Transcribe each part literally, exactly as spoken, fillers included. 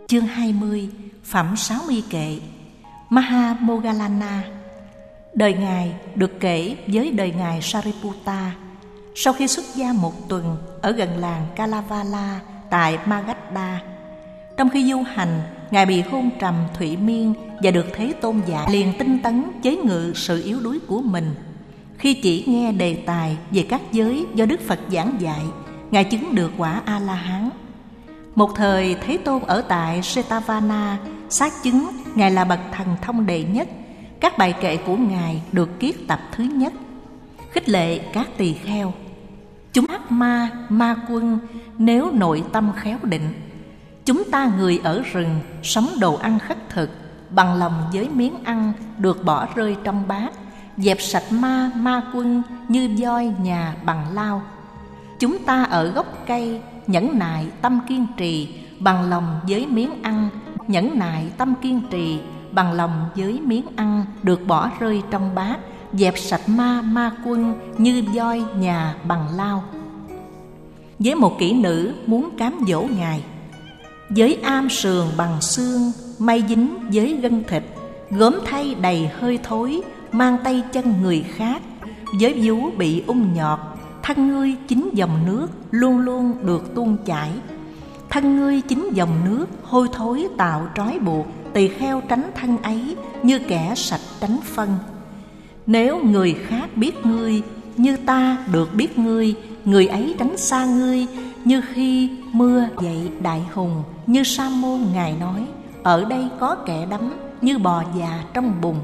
Chương hai mươi, phẩm sáu mươi kệ. Maha Moggallana. Đời Ngài được kể với đời Ngài Sariputta. Sau khi xuất gia một tuần ở gần làng Kalavala tại Magadha, trong khi du hành, Ngài bị hôn trầm thụy miên và được Thế Tôn dạy, liền tinh tấn chế ngự sự yếu đuối của mình. Khi chỉ nghe đề tài về các giới do Đức Phật giảng dạy, Ngài chứng được quả A-la-hán. Một thời Thế Tôn ở tại Jetavana xác chứng Ngài là bậc thần thông đệ nhất. Các bài kệ của Ngài được kiết tập thứ nhất, khích lệ các tỳ kheo: chúng ác ma, ma quân nếu nội tâm khéo định, chúng ta người ở rừng sống đồ ăn khất thực, bằng lòng với miếng ăn được bỏ rơi trong bát, dẹp sạch ma, ma quân như voi nhà bằng lao. Chúng ta ở gốc cây nhẫn nại tâm kiên trì, bằng lòng với miếng ăn, nhẫn nại tâm kiên trì, bằng lòng với miếng ăn được bỏ rơi trong bát, dẹp sạch ma, ma quân như voi nhà bằng lao. Với một kỹ nữ muốn cám dỗ Ngài: với am sườn bằng xương, may dính với gân thịt, gốm thay đầy hơi thối, mang tay chân người khác, với vú bị ung nhọt, thân ngươi chính dòng nước luôn luôn được tuôn chảy. Thân ngươi chính dòng nước hôi thối tạo trói buộc, tỳ kheo tránh thân ấy như kẻ sạch tránh phân. Nếu người khác biết ngươi như ta được biết ngươi, người ấy tránh xa ngươi như khi mưa dậy đại hùng. Như Sa môn Ngài nói: ở đây có kẻ đắm như bò già trong bùn.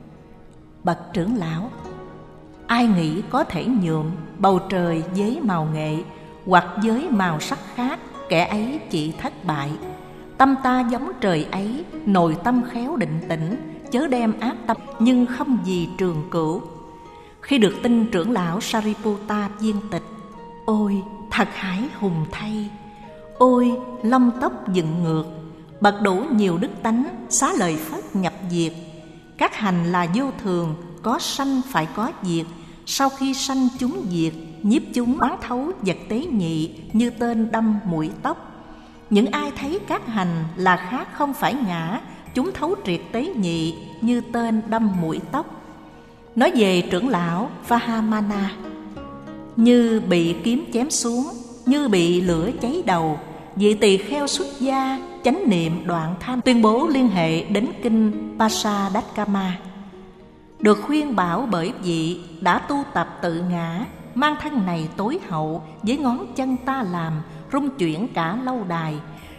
Bậc trưởng lão, ai nghĩ có thể nhuộm bầu trời với màu nghệ hoặc với màu sắc khác, kẻ ấy chỉ thất bại. Tâm ta giống trời ấy, nội tâm khéo định tĩnh, chớ đem ác tâm nhưng không gì trường cửu. Khi được tin trưởng lão Sariputta viên tịch: ôi thật hải hùng thay, ôi lông tóc dựng ngược, bậc đủ nhiều đức tánh, xá lời Phất nhập diệt. Các hành là vô thường, có sanh phải có diệt, sau khi sanh chúng diệt, nhiếp chúng quán thấu vật tế nhị như tên đâm mũi tóc. Những ai thấy các hành là khác không phải ngã, chúng thấu triệt tế nhị như tên đâm mũi tóc. Nói về trưởng lão Vahamana: như bị kiếm chém xuống, như bị lửa cháy đầu, vị tỳ kheo xuất gia chánh niệm đoạn tham, tuyên bố liên hệ đến kinh Pasadakama. Được khuyên bảo bởi vị đã tu tập tự ngã, mang thân này tối hậu, với ngón chân ta làm rung chuyển cả lâu đài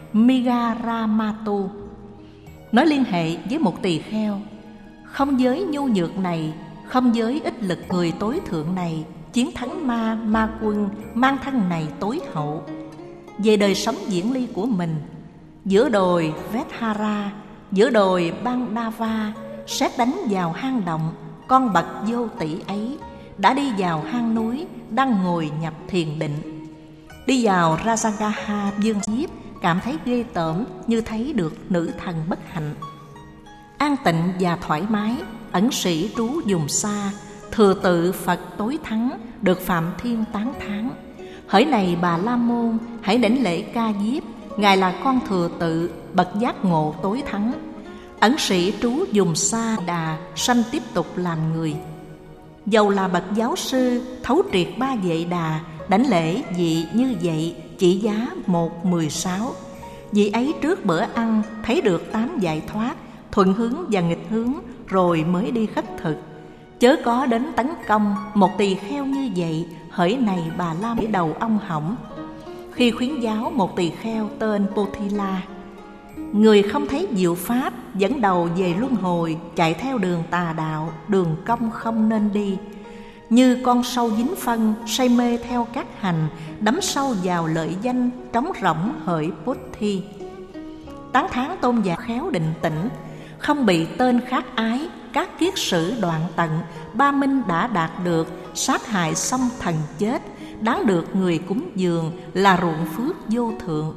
Migaramatu. Nói liên hệ với một tỳ kheo: không giới nhu nhược này, không giới ích lực người tối thượng này, chiến thắng ma, ma quân, mang thân này tối hậu. Về đời sống diễn ly của mình, giữa đồi Vethara, giữa đồi Bandava, sét đánh vào hang động, con bậc vô tỷ ấy đã đi vào hang núi, đang ngồi nhập thiền định. Đi vào Rajagaha dương diếp, cảm thấy ghê tởm như thấy được nữ thần bất hạnh. An tịnh và thoải mái, ẩn sĩ trú dùng xa, thừa tự Phật tối thắng, được Phạm Thiên tán thán: hỡi này Bà La Môn, hãy đảnh lễ Ca Diếp, Ngài là con thừa tự, bậc giác ngộ tối thắng. Ẩn sĩ trú dùng xa đà, sanh tiếp tục làm người. Dầu là bậc giáo sư, thấu triệt ba vệ đà, đảnh lễ vị như vậy, chỉ giá một mười sáu. Vị ấy trước bữa ăn thấy được tám giải thoát, thuận hướng và nghịch hướng, rồi mới đi khất thực. Chớ có đến tấn công một tỳ kheo như vậy, hỡi này Bà La Môn đầu ong hỏng. Khi khuyến giáo một tỳ kheo tên Pothila, người không thấy diệu pháp, dẫn đầu về luân hồi, chạy theo đường tà đạo, đường cong không nên đi. Như con sâu dính phân, say mê theo các hành, đắm sâu vào lợi danh, trống rỗng hỡi Pothi. Tán thán tôn giả khéo định tĩnh, không bị tên khác ái, các kiết sử đoạn tận, ba minh đã đạt được, sát hại xong thần chết, đáng được người cúng dường, là ruộng phước vô thượng.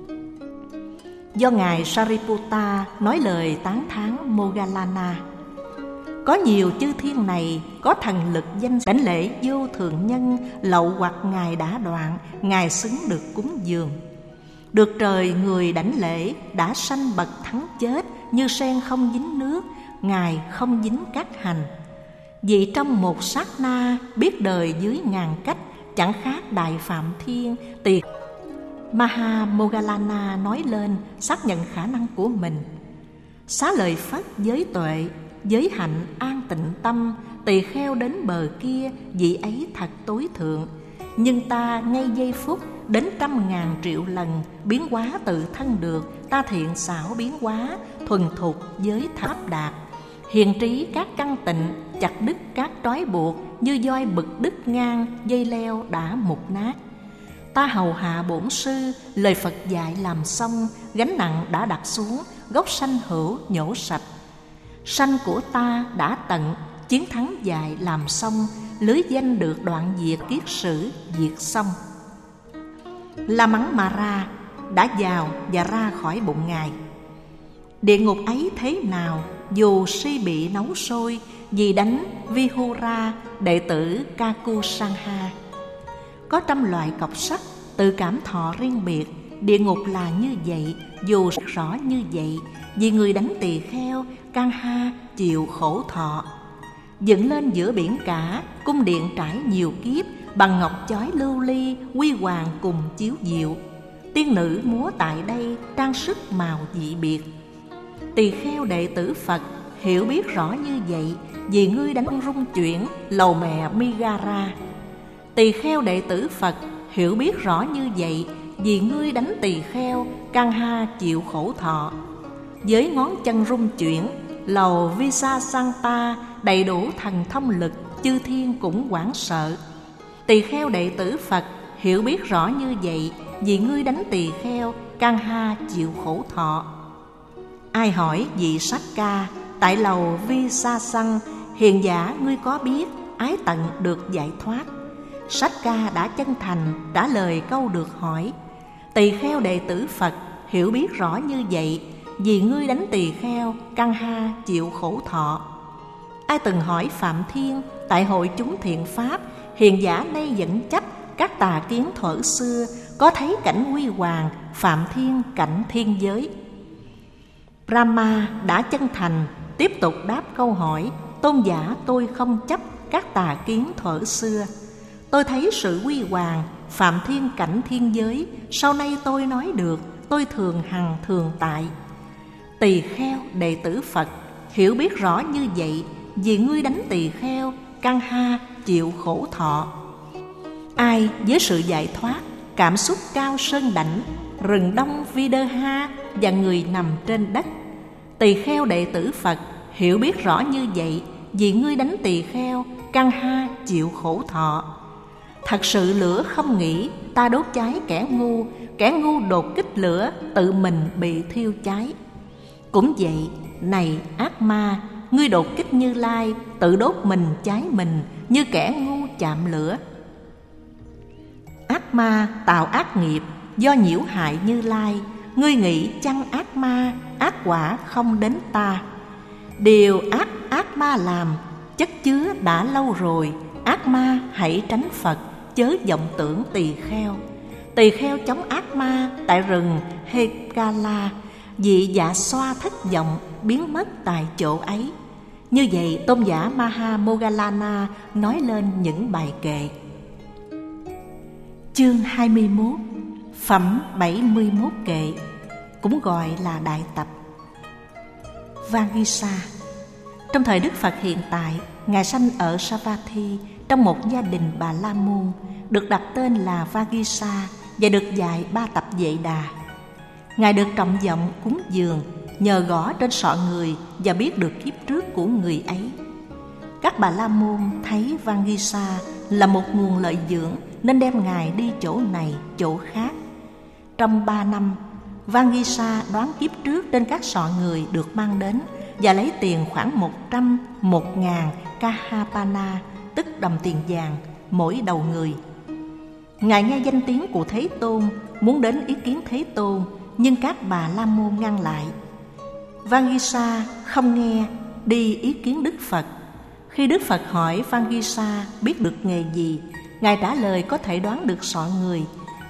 Do Ngài Sariputta nói lời tán thán Moggallana: có nhiều chư thiên này có thần lực danh đảnh lễ vô thường nhân, lậu hoặc Ngài đã đoạn, Ngài xứng được cúng dường. Được trời người đảnh lễ, đã sanh bậc thắng chết, như sen không dính nước, Ngài không dính cát hành. Vì trong một sát na, biết đời dưới ngàn cách, chẳng khác Đại Phạm Thiên. Tỳ Maha Moggallana nói lên, xác nhận khả năng của mình. Xá lời Phất giới tuệ, giới hạnh an tịnh tâm, tỳ kheo đến bờ kia, vị ấy thật tối thượng. Nhưng ta ngay giây phút, đến trăm ngàn triệu lần, biến hóa tự thân được, ta thiện xảo biến hóa, thuần thục giới tháp đạt. Hiền trí các căn tịnh, chặt đứt các trói buộc, như voi bực đứt ngang, dây leo đã mục nát. Ta hầu hạ bổn sư, lời Phật dạy làm xong, gánh nặng đã đặt xuống, gốc sanh hữu nhổ sạch. Sanh của ta đã tận, chiến thắng dạy làm xong, lưới danh được đoạn diệt kiết sử diệt xong. La Mắng Ma Ra đã vào và ra khỏi bụng Ngài. Địa ngục ấy thế nào, dù si bị nấu sôi, vì đánh Vihura, đệ tử Kakusangha. Có trăm loại cọc sắt, tự cảm thọ riêng biệt. Địa ngục là như vậy, dù rõ như vậy, vì người đánh tỳ kheo, Kanha chịu khổ thọ. Dựng lên giữa biển cả, cung điện trải nhiều kiếp, bằng ngọc chói lưu ly, huy hoàng cùng chiếu diệu. Tiên nữ múa tại đây, trang sức màu dị biệt. Tỳ kheo đệ tử Phật hiểu biết rõ như vậy, vì ngươi đánh rung chuyển lầu mẹ Migara. Tỳ kheo đệ tử Phật hiểu biết rõ như vậy, vì ngươi đánh tỳ kheo, Kanha chịu khổ thọ. Với ngón chân rung chuyển, lầu Visasanta đầy đủ thần thông lực, chư thiên cũng hoảng sợ. Tỳ kheo đệ tử Phật hiểu biết rõ như vậy, vì ngươi đánh tỳ kheo, Kanha chịu khổ thọ. Ai hỏi vị Sát Ca, tại lầu Visasang, hiền giả ngươi có biết ái tận được giải thoát? Sát Ca đã chân thành trả lời câu được hỏi. Tỳ kheo đệ tử Phật hiểu biết rõ như vậy, vì ngươi đánh tỳ kheo, Kanha chịu khổ thọ. Ai từng hỏi Phạm Thiên, tại hội chúng thiện pháp, hiền giả nay vẫn chấp các tà kiến thuở xưa, có thấy cảnh huy hoàng, Phạm Thiên cảnh thiên giới. Brahma đã chân thành tiếp tục đáp câu hỏi. Tôn giả, tôi không chấp các tà kiến thuở xưa. Tôi thấy sự huy hoàng, Phạm Thiên cảnh thiên giới, sau này tôi nói được, tôi thường hằng thường tại. Tỳ kheo đệ tử Phật hiểu biết rõ như vậy, vì ngươi đánh tỳ kheo, Kanha chịu khổ thọ. Ai với sự giải thoát, cảm xúc cao sơn đảnh, rừng đông Videha và người nằm trên đất. Tỳ kheo đệ tử Phật hiểu biết rõ như vậy, vì ngươi đánh tỳ kheo, Kanha chịu khổ thọ. Thật sự lửa không nghĩ, ta đốt cháy kẻ ngu, kẻ ngu đột kích lửa, tự mình bị thiêu cháy. Cũng vậy, này ác ma, ngươi đột kích Như Lai, tự đốt mình cháy mình, như kẻ ngu chạm lửa. Ác ma tạo ác nghiệp, do nhiễu hại Như Lai, ngươi nghĩ chăng ác ma, ác quả không đến ta. Điều ác ác ma làm, chất chứa đã lâu rồi, ác ma hãy tránh Phật, chớ vọng tưởng tỳ kheo. Tỳ kheo chống ác ma tại rừng Hekala, vị dạ xoa thất vọng biến mất tại chỗ ấy. Như vậy tôn giả Maha Moggallana nói lên những bài kệ. Chương hai mươi mốt, phẩm bảy mươi mốt kệ, cũng gọi là đại tập. Vagisa. Trong thời Đức Phật hiện tại, Ngài sanh ở Savatthi trong một gia đình Bà La Môn, được đặt tên là Vagisa và được dạy ba tập Vệ Đà. Ngài được trọng vọng cúng dường nhờ gõ trên sọ người và biết được kiếp trước của người ấy. Các Bà La Môn thấy Vagisa là một nguồn lợi dưỡng nên đem Ngài đi chỗ này chỗ khác. Trong ba năm, Vagisa đoán kiếp trước trên các sọ người được mang đến và lấy tiền khoảng một trăm, một ngàn kahapana, tức đồng tiền vàng, mỗi đầu người. Ngài nghe danh tiếng của Thế Tôn, muốn đến ý kiến Thế Tôn, nhưng các Bà La Môn ngăn lại. Vagisa không nghe, đi ý kiến Đức Phật. Khi Đức Phật hỏi Vagisa biết được nghề gì, Ngài trả lời có thể đoán được sọ người.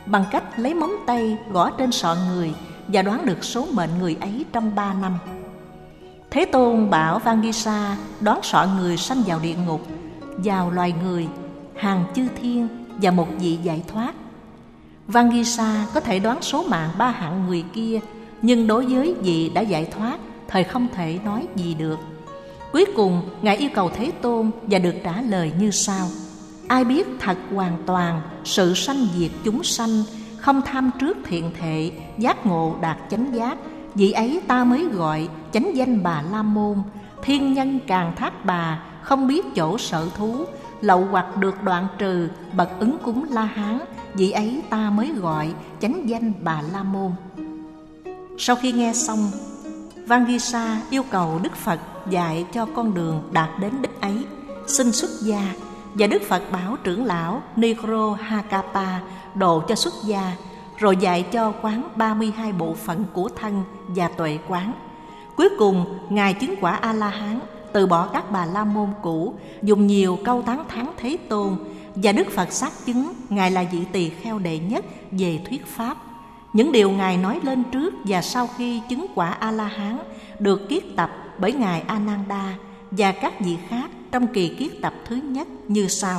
bằng cách lấy móng tay gõ trên sọ người và đoán được số mệnh người ấy trong ba năm. Thế Tôn bảo Vangisa đoán sọ người sanh vào địa ngục, vào loài người, hàng chư thiên và một vị giải thoát. Vangisa có thể đoán số mạng ba hạng người kia, nhưng đối với vị đã giải thoát, thời không thể nói gì được. Cuối cùng, Ngài yêu cầu Thế Tôn và được trả lời như sau: ai biết thật hoàn toàn sự sanh diệt chúng sanh, không tham trước thiện thệ, giác ngộ đạt chánh giác, vị ấy ta mới gọi chánh danh Bà La Môn. Thiên nhân càng thác bà, không biết chỗ sở thú, lậu hoặc được đoạn trừ, bậc ứng cúng La Hán, vị ấy ta mới gọi chánh danh Bà La Môn. Sau khi nghe xong, Vangisa yêu cầu Đức Phật dạy cho con đường đạt đến đích ấy, xin xuất gia. Và Đức Phật bảo trưởng lão Nigrohakapa độ cho xuất gia, rồi dạy cho quán ba mươi hai bộ phận của thân và tuệ quán. Cuối cùng, Ngài chứng quả A-la-hán, từ bỏ các Bà La Môn cũ, dùng nhiều câu tán thán Thế Tôn, và Đức Phật xác chứng Ngài là vị tỳ kheo đệ nhất về thuyết pháp. Những điều Ngài nói lên trước và sau khi chứng quả A-la-hán được kiết tập bởi Ngài Ananda và các vị khác trong kỳ kiết tập thứ nhất như sau.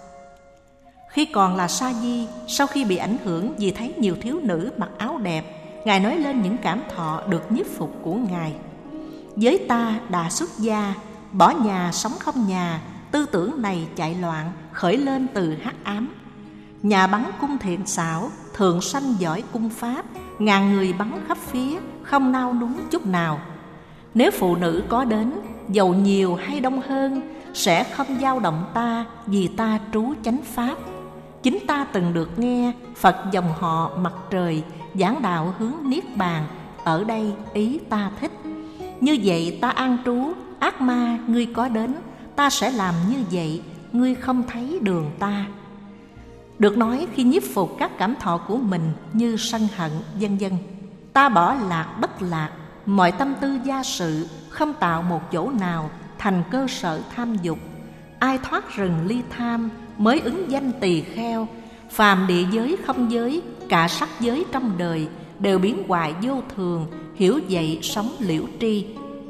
Khi còn là sa di, sau khi bị ảnh hưởng vì thấy nhiều thiếu nữ mặc áo đẹp, Ngài nói lên những cảm thọ được nhiếp phục của Ngài. Với ta đã xuất gia, bỏ nhà sống không nhà, tư tưởng này chạy loạn, khởi lên từ hắc ám. Nhà bắn cung thiện xảo, thượng sanh giỏi cung pháp, ngàn người bắn khắp phía, không nao núng chút nào. Nếu phụ nữ có đến, dầu nhiều hay đông hơn, sẽ không dao động ta, vì ta trú chánh pháp. Chính ta từng được nghe Phật dòng họ mặt trời giảng đạo hướng niết bàn, ở đây ý ta thích. Như vậy ta an trú, ác ma ngươi có đến, ta sẽ làm như vậy, ngươi không thấy đường ta. Được nói khi nhiếp phục các cảm thọ của mình như sân hận, vân vân. Ta bỏ lạc bất lạc, mọi tâm tư gia sự, không tạo một chỗ nào thành cơ sở tham dục. Ai thoát rừng ly tham mới ứng danh tỳ kheo. Phàm địa giới không giới, cả sắc giới trong đời đều biến hoại vô thường, hiểu vậy sống liễu tri.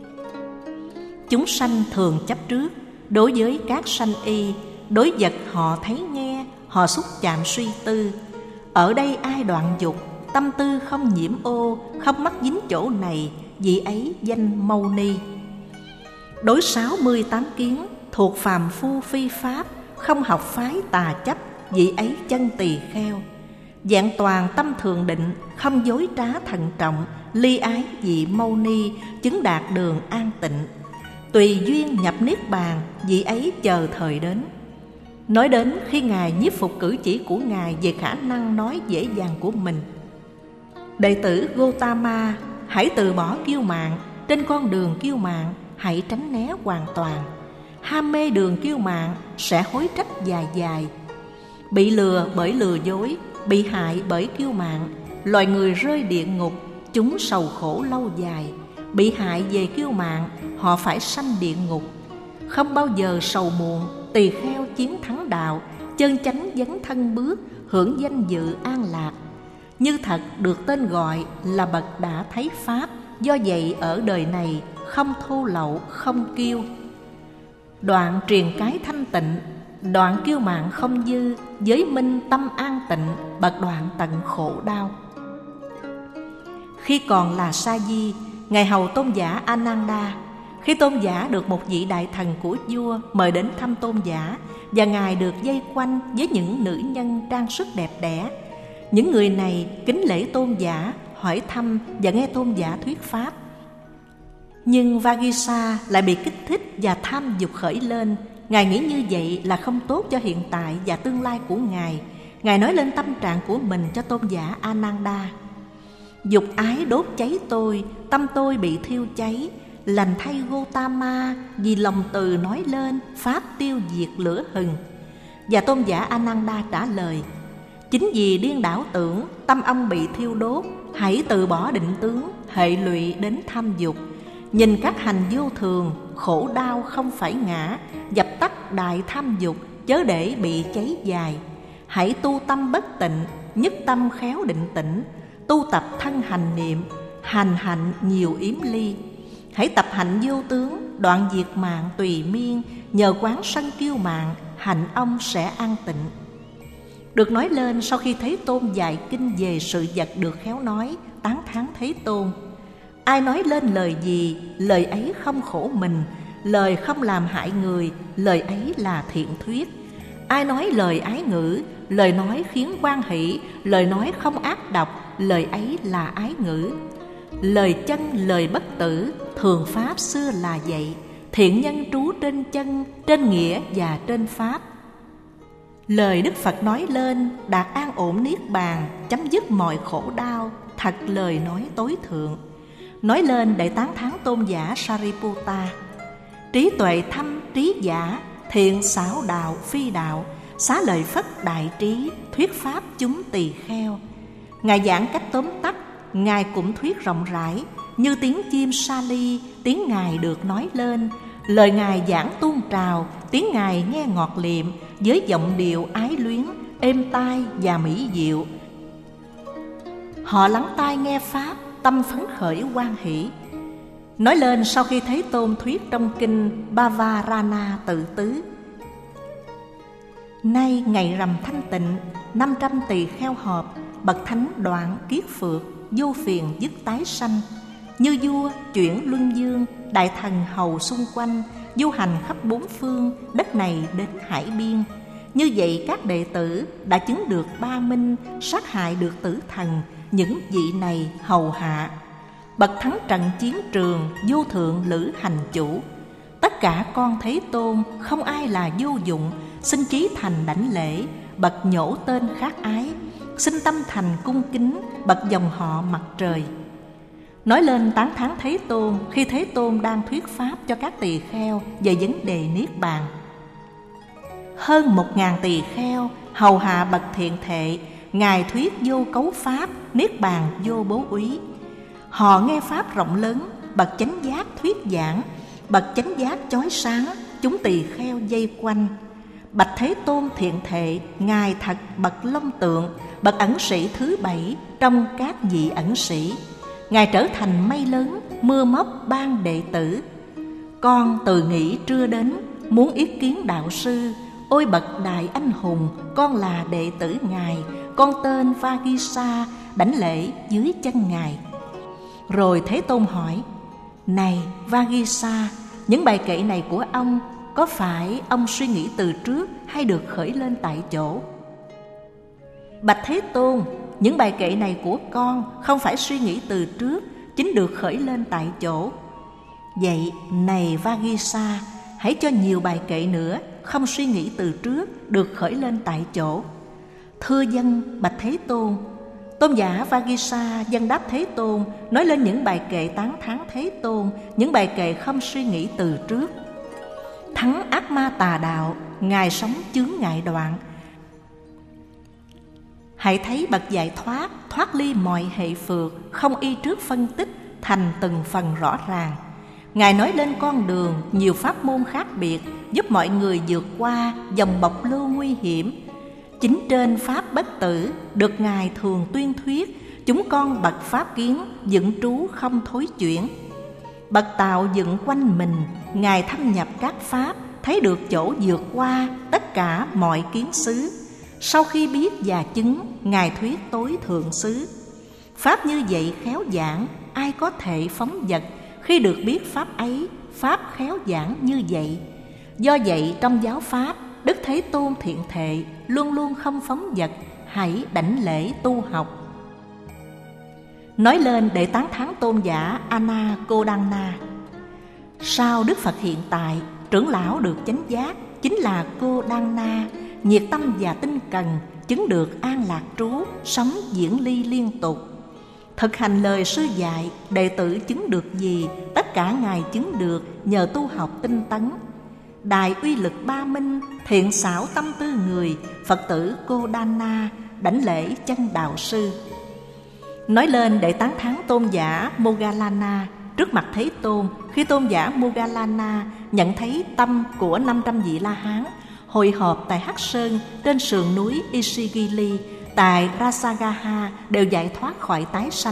Chúng sanh thường chấp trước, đối với các sanh y, đối vật họ thấy nghe, họ xúc chạm suy tư. Ở đây ai đoạn dục, tâm tư không nhiễm ô, không mắc dính chỗ này, vị ấy danh Mâu Ni. Đối sáu mươi tám kiến, thuộc phàm phu phi pháp, không học phái tà chấp, vị ấy chân tỳ kheo. Vẹn toàn tâm thường định, không dối trá thận trọng, ly ái vị Mâu Ni, chứng đạt đường an tịnh. Tùy duyên nhập niết bàn, vị ấy chờ thời đến. Nói đến khi Ngài nhiếp phục cử chỉ của Ngài về khả năng nói dễ dàng của mình. Đệ tử Gotama, hãy từ bỏ kiêu mạn, trên con đường kiêu mạn hãy tránh né hoàn toàn. Ham mê đường kiêu mạn sẽ hối trách dài dài. Bị lừa bởi lừa dối, bị hại bởi kiêu mạn, loài người rơi địa ngục, chúng sầu khổ lâu dài. Bị hại về kiêu mạn, họ phải sanh địa ngục. Không bao giờ sầu muộn, tỳ kheo chiến thắng đạo, chân chánh dấn thân bước, hưởng danh dự an lạc. Như thật được tên gọi là bậc đã thấy pháp, do vậy ở đời này không thô lậu, không kiêu. Đoạn truyền cái thanh tịnh, đoạn kiêu mạn không dư, giới minh tâm an tịnh, bậc đoạn tận khổ đau. Khi còn là sa di, Ngài hầu tôn giả Ananda. Khi tôn giả được một vị đại thần của vua mời đến thăm tôn giả, và Ngài được vây quanh với những nữ nhân trang sức đẹp đẽ. Những người này kính lễ tôn giả, hỏi thăm và nghe tôn giả thuyết pháp. Nhưng Vagisa lại bị kích thích và tham dục khởi lên. Ngài nghĩ như vậy là không tốt cho hiện tại và tương lai của Ngài. Ngài nói lên tâm trạng của mình cho tôn giả Ananda. Dục ái đốt cháy tôi, tâm tôi bị thiêu cháy. Lành thay Gotama, vì lòng từ nói lên, pháp tiêu diệt lửa hừng. Và tôn giả Ananda trả lời: chính vì điên đảo tưởng, tâm ông bị thiêu đốt. Hãy từ bỏ định tướng, hệ lụy đến tham dục. Nhìn các hành vô thường, khổ đau không phải ngã, dập tắt đại tham dục, chớ để bị cháy dài. Hãy tu tâm bất tịnh, nhất tâm khéo định tĩnh, tu tập thân hành niệm, hành hạnh nhiều yếm ly. Hãy tập hạnh vô tướng, đoạn diệt mạng tùy miên, nhờ quán sân kiêu mạn, hạnh ông sẽ an tịnh. Được nói lên sau khi Thế Tôn dạy kinh về sự vật được khéo nói, tán thán Thế Tôn: ai nói lên lời gì, lời ấy không khổ mình, lời không làm hại người, lời ấy là thiện thuyết. Ai nói lời ái ngữ, lời nói khiến hoan hỷ, lời nói không ác độc, lời ấy là ái ngữ. Lời chân lời bất tử, thường pháp xưa là vậy. Thiện nhân trú trên chân, trên nghĩa và trên pháp. Lời Đức Phật nói lên đạt an ổn niết bàn, chấm dứt mọi khổ đau, thật lời nói tối thượng. Nói lên để tán thán tôn giả Sariputta: trí tuệ thâm trí giả, thiện xảo đạo phi đạo, xá lợi Phất đại trí, thuyết pháp chúng tỳ kheo. Ngài giảng cách tóm tắt, Ngài cũng thuyết rộng rãi, như tiếng chim sa ly, tiếng Ngài được nói lên. Lời Ngài giảng tuôn trào, tiếng Ngài nghe ngọt liệm, với giọng điệu ái luyến, êm tai và mỹ diệu. Họ lắng tai nghe pháp, tâm phấn khởi hoan hỷ. Nói lên sau khi Thế Tôn thuyết trong kinh Bavarana tự tứ: nay ngày rằm thanh tịnh, năm trăm tỳ kheo họp, bậc thánh đoạn kiết phược, vô phiền dứt tái sanh. Như vua chuyển luân dương, đại thần hầu xung quanh, du hành khắp bốn phương, đất này đến hải biên. Như vậy các đệ tử đã chứng được ba minh, sát hại được tử thần, những vị này hầu hạ. Bậc thắng trận chiến trường, vô thượng lữ hành chủ. Tất cả con Thế Tôn, không ai là vô dụng, xin chí thành đảnh lễ, bậc nhổ tên khát ái, xin tâm thành cung kính, bậc dòng họ mặt trời. Nói lên tán thán Thế Tôn khi Thế Tôn đang thuyết pháp cho các tỳ kheo về vấn đề niết bàn. Hơn một ngàn tỳ kheo hầu hạ bậc thiện thệ, Ngài thuyết vô cấu pháp, niết bàn vô bố úy. Họ nghe pháp rộng lớn, bậc chánh giác thuyết giảng, bậc chánh giác chói sáng, chúng tỳ kheo vây quanh. Bạch Thế Tôn thiện thệ, Ngài thật bậc long tượng, bậc ẩn sĩ thứ bảy trong các vị ẩn sĩ. Ngài trở thành mây lớn, mưa móc ban đệ tử. Con từ nghỉ trưa đến, muốn ý kiến đạo sư. Ôi bậc đại anh hùng, con là đệ tử Ngài, con tên Vagisa, đảnh lễ dưới chân Ngài. Rồi Thế Tôn hỏi: này Vagisa, những bài kệ này của ông có phải ông suy nghĩ từ trước hay được khởi lên tại chỗ? Bạch Thế Tôn, những bài kệ này của con không phải suy nghĩ từ trước, chính được khởi lên tại chỗ. Vậy này Vagisa, hãy cho nhiều bài kệ nữa, không suy nghĩ từ trước, được khởi lên tại chỗ. Thưa dân bạch Thế Tôn. Tôn giả Vagisa dân đáp Thế Tôn, nói lên những bài kệ tán thán Thế Tôn, những bài kệ không suy nghĩ từ trước. Thắng ác ma tà đạo, Ngài sống chướng ngại đoạn. Hãy thấy bậc giải thoát, thoát ly mọi hệ phược, không y trước phân tích, thành từng phần rõ ràng. Ngài nói lên con đường, nhiều pháp môn khác biệt, giúp mọi người vượt qua dòng bọc lưu nguy hiểm. Chính trên pháp bất tử, được Ngài thường tuyên thuyết, chúng con bậc pháp kiến, dựng trú không thối chuyển. Bậc tạo dựng quanh mình, Ngài thâm nhập các pháp, thấy được chỗ vượt qua tất cả mọi kiến xứ. Sau khi biết và chứng, Ngài thuyết tối thượng xứ. Pháp như vậy khéo giảng, ai có thể phóng dật. Khi được biết pháp ấy, pháp khéo giảng như vậy. Do vậy trong giáo pháp, Đức Thế Tôn thiện thệ, luôn luôn không phóng dật, hãy đảnh lễ tu học. Nói lên để tán thán tôn giả Anakodanna. Sau Đức Phật hiện tại, trưởng lão được chánh giác, chính là Kodanna, nhiệt tâm và tinh cần, chứng được an lạc trú, sống diễn ly liên tục. Thực hành lời sư dạy, đệ tử chứng được gì, tất cả Ngài chứng được nhờ tu học tinh tấn. Đại uy lực ba minh, thiện xảo tâm tư người, Phật tử Kodanna, đảnh lễ chân đạo sư. Nói lên để tán thán tôn giả Moggallana trước mặt Thế Tôn, khi tôn giả Moggallana nhận thấy tâm của năm trăm vị La Hán hội họp tại Hắc Sơn trên sườn núi Ishigili, tại Rasagaha đều giải thoát khỏi tái sanh.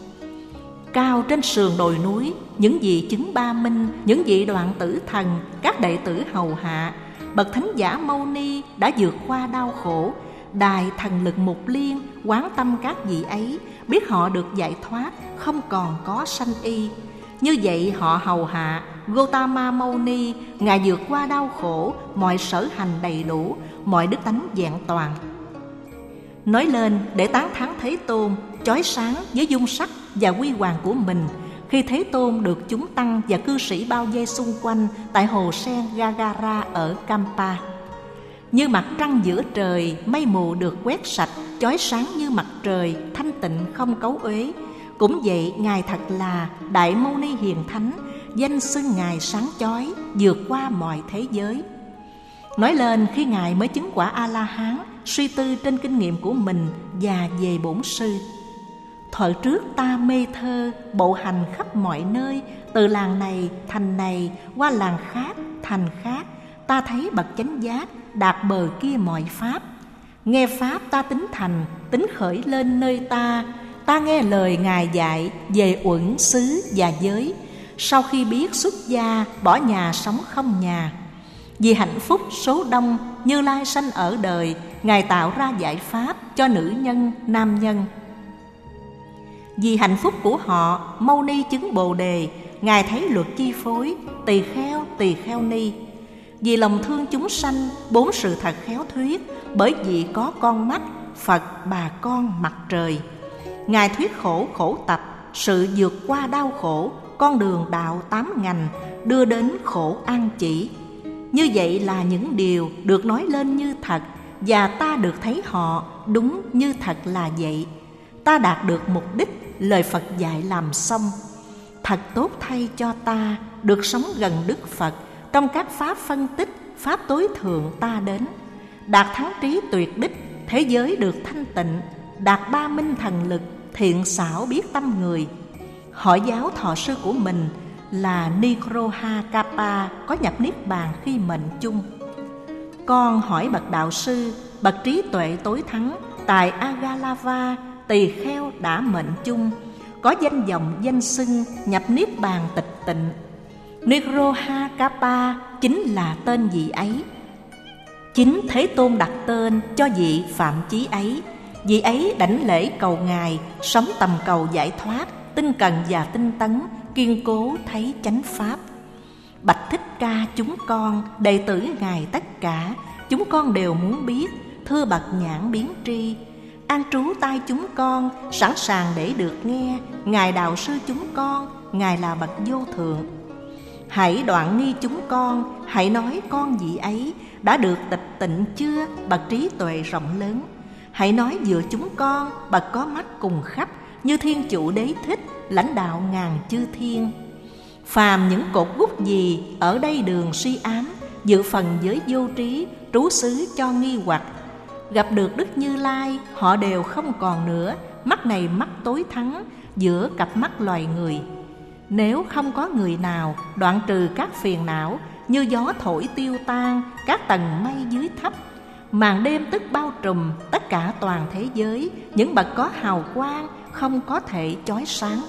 Cao trên sườn đồi núi, những vị chứng ba minh, những vị đoạn tử thần, các đệ tử hầu hạ, bậc thánh giả Mâu Ni đã vượt qua đau khổ. Đài thần lực Mục Liên quán tâm các vị ấy, biết họ được giải thoát, không còn có sanh y. Như vậy họ hầu hạ Gotama Mâu Ni, ngài vượt qua đau khổ, mọi sở hành đầy đủ, mọi đức tánh vẹn toàn. Nói lên để tán thán Thế Tôn chói sáng với dung sắc và huy hoàng của mình, khi Thế Tôn được chúng tăng và cư sĩ bao vây xung quanh tại hồ sen Gagara ở Kampa. Như mặt trăng giữa trời, mây mù được quét sạch, chói sáng như mặt trời, thanh tịnh không cấu uế. Cũng vậy, ngài thật là Đại Mâu Ni Hiền Thánh, danh xưng ngài sáng chói, vượt qua mọi thế giới. Nói lên khi ngài mới chứng quả A-la-hán, suy tư trên kinh nghiệm của mình và về bổn sư. Thuở trước ta mê thơ, bộ hành khắp mọi nơi, từ làng này thành này, qua làng khác thành khác. Ta thấy bậc chánh giác đạt bờ kia mọi pháp. Nghe pháp ta tính thành, tính khởi lên nơi ta. Ta nghe lời ngài dạy về uẩn xứ và giới. Sau khi biết xuất gia, bỏ nhà sống không nhà. Vì hạnh phúc số đông, Như Lai sanh ở đời, ngài tạo ra giải pháp cho nữ nhân, nam nhân. Vì hạnh phúc của họ, Mâu Ni chứng Bồ Đề, ngài thấy luật chi phối, tỳ kheo, tỳ kheo ni. Vì lòng thương chúng sanh, bốn sự thật khéo thuyết, bởi vì có con mắt, Phật bà con mặt trời. Ngài thuyết khổ khổ tập, sự vượt qua đau khổ, con đường đạo tám ngành, đưa đến khổ an chỉ. Như vậy là những điều được nói lên như thật, và ta được thấy họ đúng như thật là vậy. Ta đạt được mục đích, lời Phật dạy làm xong. Thật tốt thay cho ta được sống gần Đức Phật, trong các pháp phân tích, pháp tối thượng ta đến. Đạt thắng trí tuyệt đích, thế giới được thanh tịnh, đạt ba minh thần lực, thiện xảo biết tâm người. Hỏi giáo thọ sư của mình là Nigroha Kappa có nhập niết bàn khi mệnh chung. Con hỏi bậc đạo sư, bậc trí tuệ tối thắng, tại Agalava, tỳ kheo đã mệnh chung, có danh vọng danh xưng nhập niết bàn tịch tịnh. Nigroha Kappa chính là tên vị ấy. Chính Thế Tôn đặt tên cho vị phạm chí ấy. Vị ấy đảnh lễ cầu ngài, sống tầm cầu giải thoát, tinh cần và tinh tấn, kiên cố thấy chánh pháp. Bạch Thích Ca chúng con, đệ tử ngài tất cả, chúng con đều muốn biết, thưa bậc nhãn biến tri. An trú tai chúng con, sẵn sàng để được nghe, ngài đạo sư chúng con, ngài là bậc vô thượng. Hãy đoạn nghi chúng con, hãy nói con vị ấy đã được tịch tịnh chưa, bậc trí tuệ rộng lớn. Hãy nói giữa chúng con, bậc có mắt cùng khắp, như thiên chủ đế thích, lãnh đạo ngàn chư thiên. Phàm những cột gút gì ở đây đường suy ám, dự phần giới vô trí, trú xứ cho nghi hoặc. Gặp được Đức Như Lai, họ đều không còn nữa, mắt này mắt tối thắng giữa cặp mắt loài người. Nếu không có người nào đoạn trừ các phiền não, như gió thổi tiêu tan các tầng mây dưới thấp, màn đêm tức bao trùm tất cả toàn thế giới, những bậc có hào quang không có thể chói sáng.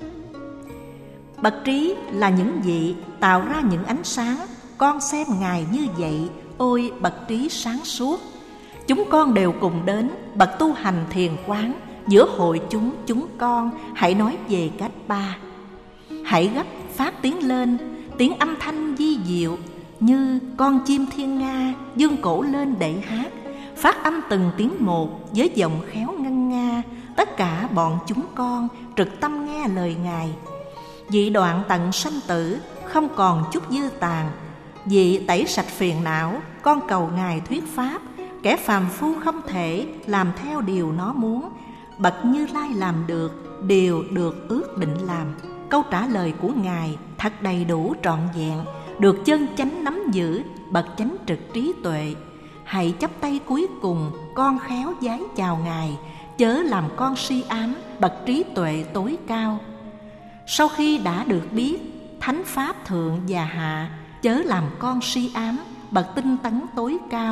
Bậc trí là những vị tạo ra những ánh sáng, con xem ngài như vậy, ôi bậc trí sáng suốt. Chúng con đều cùng đến bậc tu hành thiền quán, giữa hội chúng chúng con hãy nói về cách ba. Hãy gấp phát tiếng lên, tiếng âm thanh vi diệu, như con chim thiên nga dương cổ lên để hát, phát âm từng tiếng một với giọng khéo ngân nga. Tất cả bọn chúng con trực tâm nghe lời ngài. Vị đoạn tận sanh tử, không còn chút dư tàn. Vị tẩy sạch phiền não, con cầu ngài thuyết pháp. Kẻ phàm phu không thể làm theo điều nó muốn, bậc Như Lai làm được điều được ước định làm. Câu trả lời của ngài thật đầy đủ trọn vẹn, được chân chánh nắm giữ bậc chánh trực trí tuệ. Hãy chắp tay cuối cùng, con khéo vái chào ngài, chớ làm con si ám bậc trí tuệ tối cao. Sau khi đã được biết thánh pháp thượng và hạ, chớ làm con si ám bậc tinh tấn tối cao,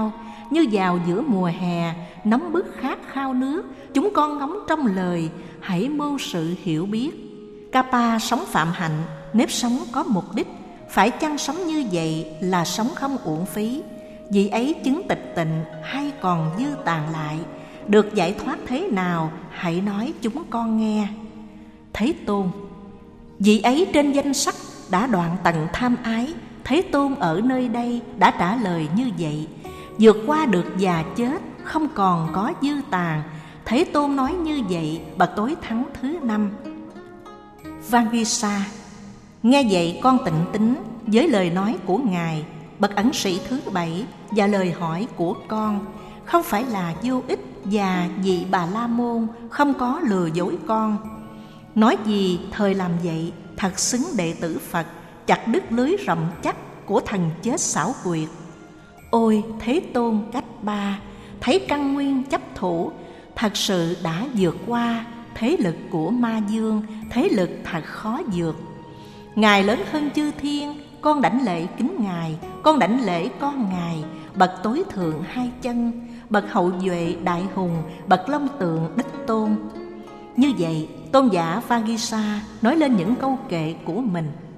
như vào giữa mùa hè, nóng bức khát khao nước. Chúng con ngóng trong lời, hãy mưu sự hiểu biết. Kappa sống phạm hạnh, nếp sống có mục đích. Phải chăng sống như vậy là sống không uổng phí? Vị ấy chứng tịch tịnh hay còn dư tàn lại? Được giải thoát thế nào? Hãy nói chúng con nghe. Thế Tôn: vị ấy trên danh sách đã đoạn tận tham ái. Thế Tôn ở nơi đây đã trả lời như vậy. Vượt qua được già chết, không còn có dư tàn. Thế Tôn nói như vậy bậc tối thắng thứ năm. Vangisa: nghe vậy con tịnh tín với lời nói của Ngài, bậc ẩn sĩ thứ bảy, và lời hỏi của con không phải là vô ích, và vị Bà La Môn không có lừa dối con. Nói gì thời làm vậy, thật xứng đệ tử Phật, chặt đứt lưới rộng chắc của thần chết xảo quyệt. Ôi Thế Tôn cách ba, thấy căn nguyên chấp thủ, thật sự đã vượt qua thế lực của ma dương, thế lực thật khó vượt. Ngài lớn hơn chư thiên, con đảnh lễ kính Ngài, con đảnh lễ con Ngài, bậc tối thượng hai chân, bậc hậu duệ đại hùng, bậc long tượng đích tôn. Như vậy, tôn giả Vagisa nói lên những câu kệ của mình.